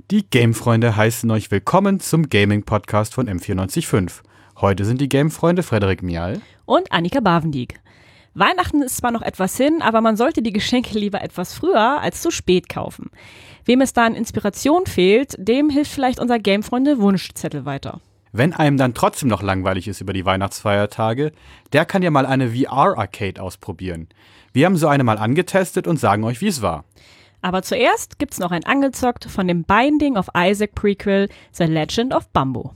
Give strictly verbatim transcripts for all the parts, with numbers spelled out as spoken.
Die Game-Freunde heißen euch willkommen zum Gaming-Podcast von M vierundneunzig Komma fünf. Heute sind die Game-Freunde Frederik Mial und Annika Bavendiek. Weihnachten ist zwar noch etwas hin, aber man sollte die Geschenke lieber etwas früher als zu spät kaufen. Wem es da an Inspiration fehlt, dem hilft vielleicht unser Game-Freunde-Wunschzettel weiter. Wenn einem dann trotzdem noch langweilig ist über die Weihnachtsfeiertage, der kann ja mal eine V R-Arcade ausprobieren. Wir haben so eine mal angetestet und sagen euch, wie es war. Aber zuerst gibt's noch ein Angezockt von dem Binding of Isaac Prequel The Legend of Bumbo.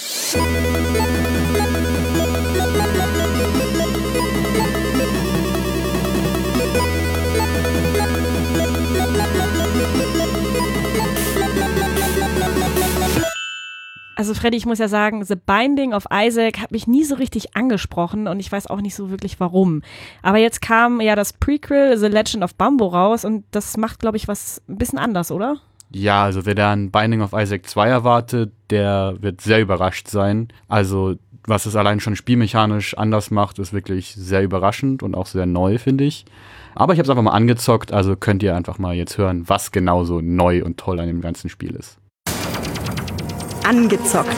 Also Freddy, ich muss ja sagen, The Binding of Isaac hat mich nie so richtig angesprochen und ich weiß auch nicht so wirklich warum. Aber jetzt kam ja das Prequel The Legend of Bumbo raus und das macht, glaube ich, was ein bisschen anders, oder? Ja, also wer da ein Binding of Isaac zwei erwartet, der wird sehr überrascht sein. Also was es allein schon spielmechanisch anders macht, ist wirklich sehr überraschend und auch sehr neu, finde ich. Aber ich habe es einfach mal angezockt, also könnt ihr einfach mal jetzt hören, was genau so neu und toll an dem ganzen Spiel ist. Angezockt.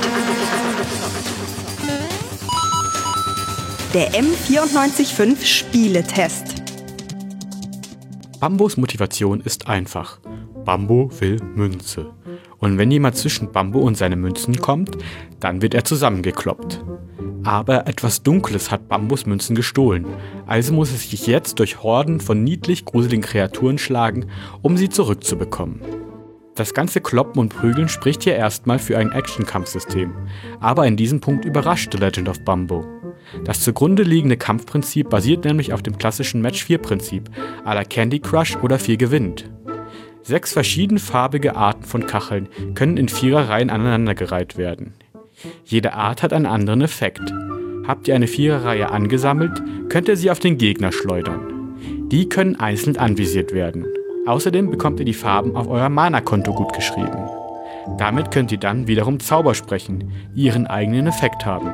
Der M vierundneunzig Komma fünf Spieletest. Bumbos Motivation ist einfach. Bumbo will Münze. Und wenn jemand zwischen Bumbo und seine Münzen kommt, dann wird er zusammengekloppt. Aber etwas Dunkles hat Bumbos Münzen gestohlen. Also muss er sich jetzt durch Horden von niedlich gruseligen Kreaturen schlagen, um sie zurückzubekommen. Das ganze Kloppen und Prügeln spricht hier erstmal für ein Action-Kampfsystem, aber in diesem Punkt überrascht The Legend of Bumbo. Das zugrunde liegende Kampfprinzip basiert nämlich auf dem klassischen Match vier Prinzip, à la Candy Crush oder vier gewinnt. Sechs verschiedenfarbige Arten von Kacheln können in Viererreihen aneinandergereiht werden. Jede Art hat einen anderen Effekt. Habt ihr eine Viererreihe angesammelt, könnt ihr sie auf den Gegner schleudern. Die können einzeln anvisiert werden. Außerdem bekommt ihr die Farben auf euer Mana-Konto gut geschrieben. Damit könnt ihr dann wiederum Zauber sprechen, die ihren eigenen Effekt haben.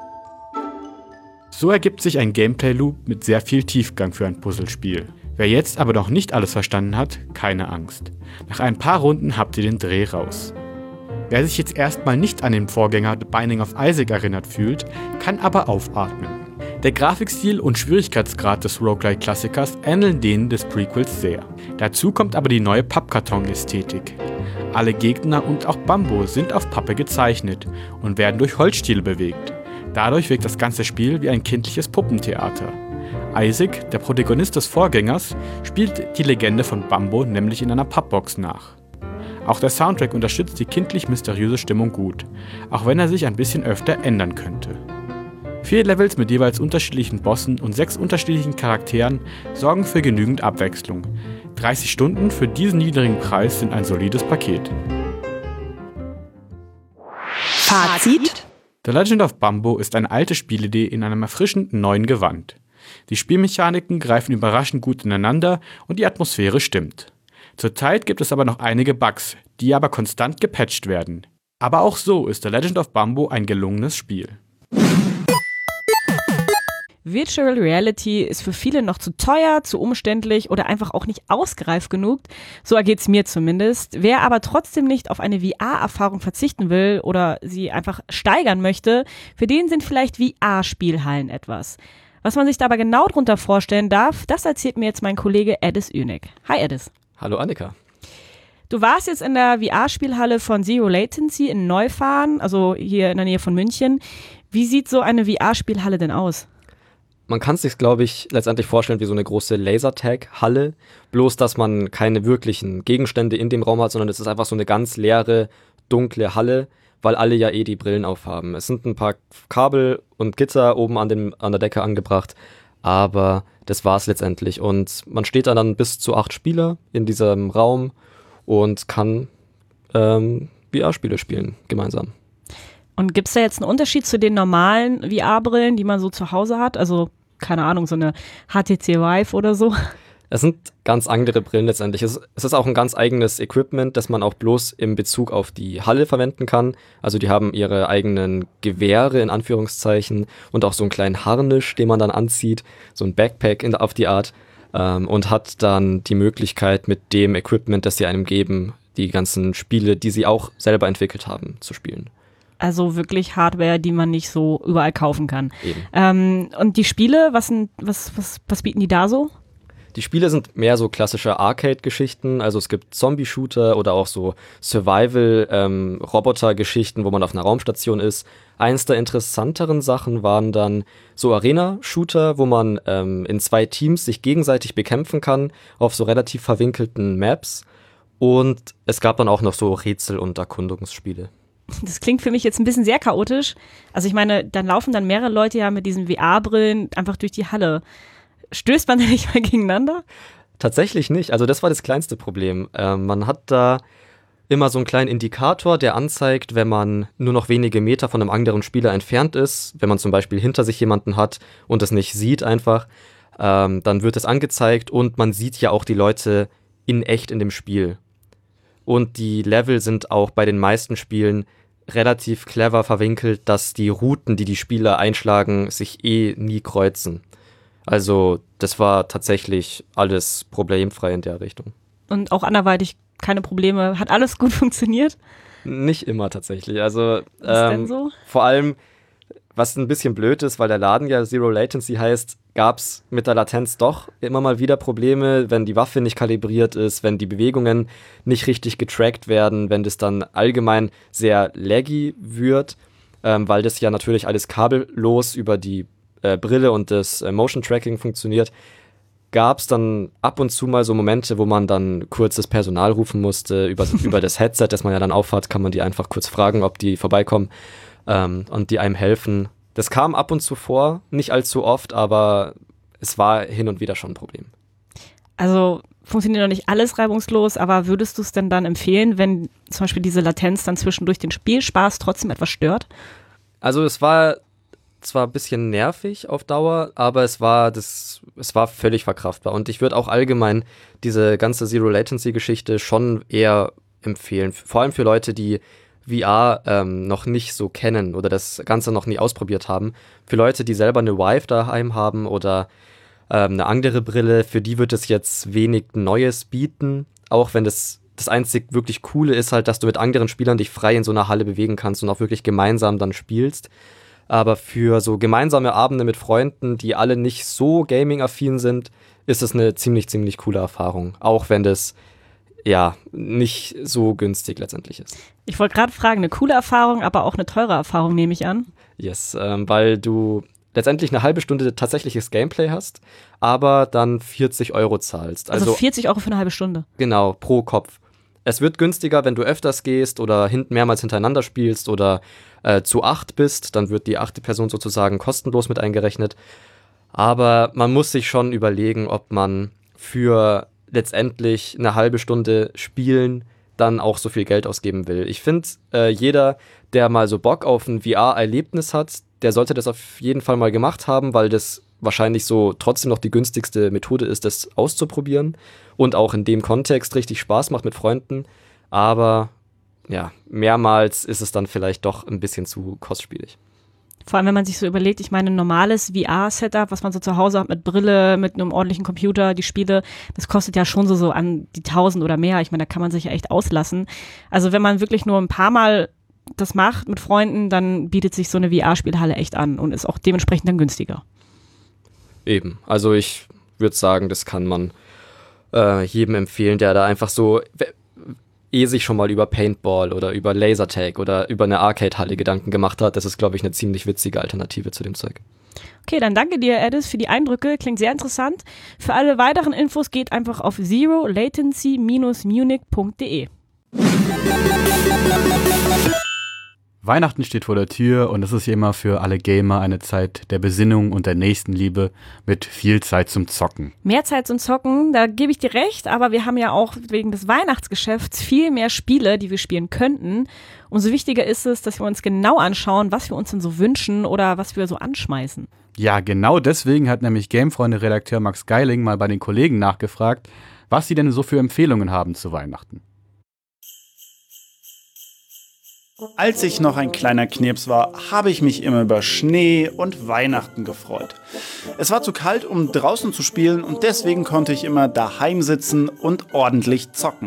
So ergibt sich ein Gameplay-Loop mit sehr viel Tiefgang für ein Puzzlespiel. Wer jetzt aber noch nicht alles verstanden hat, keine Angst. Nach ein paar Runden habt ihr den Dreh raus. Wer sich jetzt erstmal nicht an den Vorgänger The Binding of Isaac erinnert fühlt, kann aber aufatmen. Der Grafikstil und Schwierigkeitsgrad des Roguelike-Klassikers ähneln denen des Prequels sehr. Dazu kommt aber die neue Pappkarton-Ästhetik. Alle Gegner und auch Bumbo sind auf Pappe gezeichnet und werden durch Holzstiele bewegt. Dadurch wirkt das ganze Spiel wie ein kindliches Puppentheater. Isaac, der Protagonist des Vorgängers, spielt die Legende von Bumbo nämlich in einer Pappbox nach. Auch der Soundtrack unterstützt die kindlich-mysteriöse Stimmung gut, auch wenn er sich ein bisschen öfter ändern könnte. Vier Levels mit jeweils unterschiedlichen Bossen und sechs unterschiedlichen Charakteren sorgen für genügend Abwechslung. dreißig Stunden für diesen niedrigen Preis sind ein solides Paket. Fazit: The Legend of Bumbo ist eine alte Spielidee in einem erfrischend neuen Gewand. Die Spielmechaniken greifen überraschend gut ineinander und die Atmosphäre stimmt. Zurzeit gibt es aber noch einige Bugs, die aber konstant gepatcht werden. Aber auch so ist The Legend of Bumbo ein gelungenes Spiel. Virtual Reality ist für viele noch zu teuer, zu umständlich oder einfach auch nicht ausgereift genug. So ergeht's mir zumindest. Wer aber trotzdem nicht auf eine V R-Erfahrung verzichten will oder sie einfach steigern möchte, für den sind vielleicht V R-Spielhallen etwas. Was man sich da aber genau drunter vorstellen darf, das erzählt mir jetzt mein Kollege Edis Ünig. Hi Edis. Hallo Annika. Du warst jetzt in der V R-Spielhalle von Zero Latency in Neufahren, also hier in der Nähe von München. Wie sieht so eine V R-Spielhalle denn aus? Man kann es sich, glaube ich, letztendlich vorstellen wie so eine große Lasertag-Halle, bloß dass man keine wirklichen Gegenstände in dem Raum hat, sondern es ist einfach so eine ganz leere, dunkle Halle, weil alle ja eh die Brillen aufhaben. Es sind ein paar Kabel und Gitter oben an, dem, an der Decke angebracht, aber das war's letztendlich. Und man steht da dann bis zu acht Spieler in diesem Raum und kann ähm, V R-Spiele spielen gemeinsam. Und gibt es da jetzt einen Unterschied zu den normalen V R-Brillen, die man so zu Hause hat? Also, keine Ahnung, so eine H T C Vive oder so? Es sind ganz andere Brillen letztendlich. Es, es ist auch ein ganz eigenes Equipment, das man auch bloß in Bezug auf die Halle verwenden kann. Also die haben ihre eigenen Gewehre in Anführungszeichen und auch so einen kleinen Harnisch, den man dann anzieht, so ein Backpack in, auf die Art ähm, und hat dann die Möglichkeit mit dem Equipment, das sie einem geben, die die ganzen Spiele, die sie auch selber entwickelt haben, zu spielen. Also wirklich Hardware, die man nicht so überall kaufen kann. Eben. Ähm, und die Spiele, was, sind, was, was, was bieten die da so? Die Spiele sind mehr so klassische Arcade-Geschichten, also es gibt Zombie-Shooter oder auch so Survival-Roboter-Geschichten, wo man auf einer Raumstation ist. Eins der interessanteren Sachen waren dann so Arena-Shooter, wo man ähm, in zwei Teams sich gegenseitig bekämpfen kann, auf so relativ verwinkelten Maps. Und es gab dann auch noch so Rätsel- und Erkundungsspiele. Das klingt für mich jetzt ein bisschen sehr chaotisch. Also ich meine, dann laufen dann mehrere Leute ja mit diesen V R-Brillen einfach durch die Halle. Stößt man da nicht mal gegeneinander? Tatsächlich nicht. Also das war das kleinste Problem. Ähm, man hat da immer so einen kleinen Indikator, der anzeigt, wenn man nur noch wenige Meter von einem anderen Spieler entfernt ist. Wenn man zum Beispiel hinter sich jemanden hat und es nicht sieht einfach, ähm, dann wird es angezeigt und man sieht ja auch die Leute in echt in dem Spiel. Und die Level sind auch bei den meisten Spielen relativ clever verwinkelt, dass die Routen, die die Spieler einschlagen, sich eh nie kreuzen. Also das war tatsächlich alles problemfrei in der Richtung. Und auch anderweitig keine Probleme. Hat alles gut funktioniert? Nicht immer tatsächlich. Also Was ähm, denn so? Vor allem, was ein bisschen blöd ist, weil der Laden ja Zero Latency heißt, gab es mit der Latenz doch immer mal wieder Probleme, wenn die Waffe nicht kalibriert ist, wenn die Bewegungen nicht richtig getrackt werden, wenn das dann allgemein sehr laggy wird, ähm, weil das ja natürlich alles kabellos über die äh, Brille und das äh, Motion Tracking funktioniert, gab es dann ab und zu mal so Momente, wo man dann kurz das Personal rufen musste, über, über das Headset, das man ja dann aufhat, kann man die einfach kurz fragen, ob die vorbeikommen ähm, und die einem helfen. Das kam ab und zu vor, nicht allzu oft, aber es war hin und wieder schon ein Problem. Also funktioniert noch nicht alles reibungslos, aber würdest du es denn dann empfehlen, wenn zum Beispiel diese Latenz dann zwischendurch den Spielspaß trotzdem etwas stört? Also es war zwar ein bisschen nervig auf Dauer, aber es war das, es war völlig verkraftbar. Und ich würde auch allgemein diese ganze Zero-Latency-Geschichte schon eher empfehlen. Vor allem für Leute, die V R ähm, noch nicht so kennen oder das Ganze noch nie ausprobiert haben. Für Leute, die selber eine Vive daheim haben oder ähm, eine andere Brille, für die wird es jetzt wenig Neues bieten. Auch wenn das, das einzig wirklich Coole ist halt, dass du mit anderen Spielern dich frei in so einer Halle bewegen kannst und auch wirklich gemeinsam dann spielst. Aber für so gemeinsame Abende mit Freunden, die alle nicht so gaming-affin sind, ist es eine ziemlich, ziemlich coole Erfahrung. Auch wenn das ja nicht so günstig letztendlich ist. Ich wollte gerade fragen, eine coole Erfahrung, aber auch eine teure Erfahrung, nehme ich an. Yes, ähm, weil du letztendlich eine halbe Stunde tatsächliches Gameplay hast, aber dann vierzig Euro zahlst. Also, also vierzig Euro für eine halbe Stunde? Genau, pro Kopf. Es wird günstiger, wenn du öfters gehst oder hin- mehrmals hintereinander spielst oder äh, zu acht bist, dann wird die achte Person sozusagen kostenlos mit eingerechnet. Aber man muss sich schon überlegen, ob man für letztendlich eine halbe Stunde Spielen dann auch so viel Geld ausgeben will. Ich finde, äh, jeder, der mal so Bock auf ein V R-Erlebnis hat, der sollte das auf jeden Fall mal gemacht haben, weil das wahrscheinlich so trotzdem noch die günstigste Methode ist, das auszuprobieren und auch in dem Kontext richtig Spaß macht mit Freunden. Aber ja, mehrmals ist es dann vielleicht doch ein bisschen zu kostspielig. Vor allem, wenn man sich so überlegt, ich meine, ein normales V R-Setup, was man so zu Hause hat mit Brille, mit einem ordentlichen Computer, die Spiele, das kostet ja schon so, so an die tausend oder mehr. Ich meine, da kann man sich ja echt auslassen. Also wenn man wirklich nur ein paar Mal das macht mit Freunden, dann bietet sich so eine V R-Spielhalle echt an und ist auch dementsprechend dann günstiger. Eben, also ich würde sagen, das kann man äh, jedem empfehlen, der da einfach so eh sich schon mal über Paintball oder über Lasertag oder über eine Arcade-Halle Gedanken gemacht hat. Das ist, glaube ich, eine ziemlich witzige Alternative zu dem Zeug. Okay, dann danke dir, Edis, für die Eindrücke. Klingt sehr interessant. Für alle weiteren Infos geht einfach auf zero latency dash munich punkt de. Weihnachten steht vor der Tür und es ist ja immer für alle Gamer eine Zeit der Besinnung und der Nächstenliebe mit viel Zeit zum Zocken. Mehr Zeit zum Zocken, da gebe ich dir recht, aber wir haben ja auch wegen des Weihnachtsgeschäfts viel mehr Spiele, die wir spielen könnten. Umso wichtiger ist es, dass wir uns genau anschauen, was wir uns denn so wünschen oder was wir so anschmeißen. Ja, genau deswegen hat nämlich Gamefreunde-Redakteur Max Geiling mal bei den Kollegen nachgefragt, was sie denn so für Empfehlungen haben zu Weihnachten. Als ich noch ein kleiner Knirps war, habe ich mich immer über Schnee und Weihnachten gefreut. Es war zu kalt, um draußen zu spielen und deswegen konnte ich immer daheim sitzen und ordentlich zocken.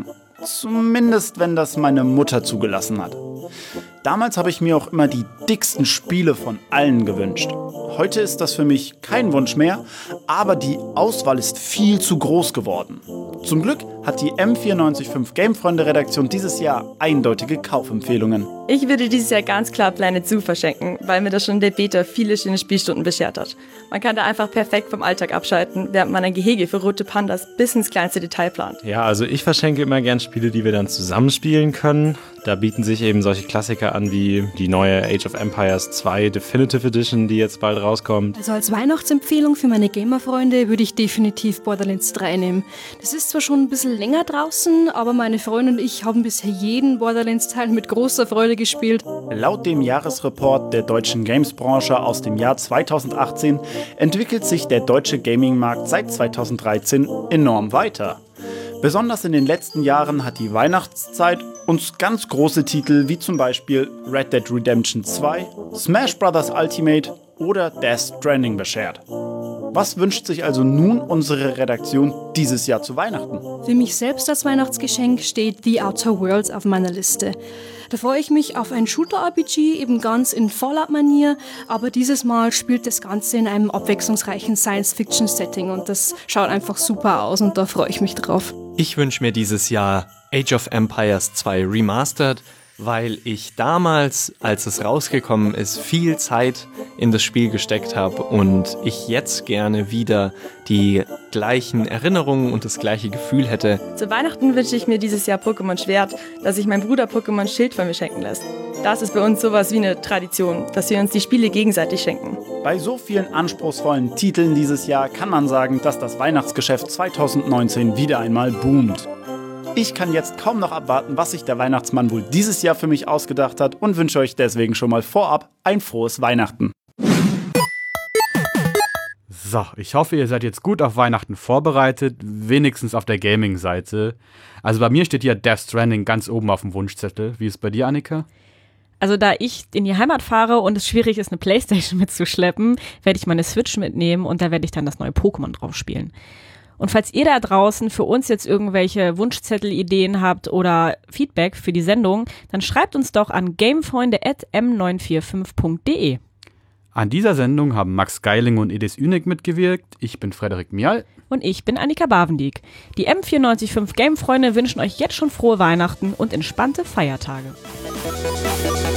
Zumindest, wenn das meine Mutter zugelassen hat. Damals habe ich mir auch immer die dicksten Spiele von allen gewünscht. Heute ist das für mich kein Wunsch mehr, aber die Auswahl ist viel zu groß geworden. Zum Glück hat die M vierundneunzig Komma fünf Gamefreunde-Redaktion dieses Jahr eindeutige Kaufempfehlungen. Ich würde dieses Jahr ganz klar Planet Zoo verschenken, weil mir das schon in der Beta viele schöne Spielstunden beschert hat. Man kann da einfach perfekt vom Alltag abschalten, während man ein Gehege für rote Pandas bis ins kleinste Detail plant. Ja, also ich verschenke immer gern Spiele, die wir dann zusammenspielen können. Da bieten sich eben solche Klassiker an wie die neue Age of Empires zwei Definitive Edition, die jetzt bald rauskommt. Also als Weihnachtsempfehlung für meine Gamer-Freunde würde ich definitiv Borderlands drei nehmen. Das ist zwar schon ein bisschen länger draußen, aber meine Freunde und ich haben bisher jeden Borderlands-Teil mit großer Freude gespielt. Laut dem Jahresreport der deutschen Games-Branche aus dem Jahr zweitausendachtzehn entwickelt sich der deutsche Gaming-Markt seit zweitausenddreizehn enorm weiter. Besonders in den letzten Jahren hat die Weihnachtszeit uns ganz große Titel wie zum Beispiel Red Dead Redemption zwei, Smash Bros. Ultimate oder Death Stranding beschert. Was wünscht sich also nun unsere Redaktion dieses Jahr zu Weihnachten? Für mich selbst als Weihnachtsgeschenk steht The Outer Worlds auf meiner Liste. Da freue ich mich auf ein Shooter-R P G, eben ganz in Fallout-Manier, aber dieses Mal spielt das Ganze in einem abwechslungsreichen Science-Fiction-Setting und das schaut einfach super aus und da freue ich mich drauf. Ich wünsche mir dieses Jahr Age of Empires zwei Remastered, weil ich damals, als es rausgekommen ist, viel Zeit in das Spiel gesteckt habe und ich jetzt gerne wieder die gleichen Erinnerungen und das gleiche Gefühl hätte. Zu Weihnachten wünsche ich mir dieses Jahr Pokémon Schwert, dass sich mein Bruder Pokémon Schild von mir schenken lässt. Das ist bei uns sowas wie eine Tradition, dass wir uns die Spiele gegenseitig schenken. Bei so vielen anspruchsvollen Titeln dieses Jahr kann man sagen, dass das Weihnachtsgeschäft zweitausendneunzehn wieder einmal boomt. Ich kann jetzt kaum noch abwarten, was sich der Weihnachtsmann wohl dieses Jahr für mich ausgedacht hat und wünsche euch deswegen schon mal vorab ein frohes Weihnachten. So, ich hoffe, ihr seid jetzt gut auf Weihnachten vorbereitet, wenigstens auf der Gaming-Seite. Also bei mir steht hier Death Stranding ganz oben auf dem Wunschzettel. Wie ist es bei dir, Annika? Also da ich in die Heimat fahre und es schwierig ist, eine Playstation mitzuschleppen, werde ich meine Switch mitnehmen und da werde ich dann das neue Pokémon drauf spielen. Und falls ihr da draußen für uns jetzt irgendwelche Wunschzettel-Ideen habt oder Feedback für die Sendung, dann schreibt uns doch an gamefreunde at m neun vier fünf punkt de. An dieser Sendung haben Max Geiling und Edis Ünig mitgewirkt. Ich bin Frederik Mial. Und ich bin Annika Bavendieck. Die M vierundneunzig Komma fünf Game-Freunde wünschen euch jetzt schon frohe Weihnachten und entspannte Feiertage.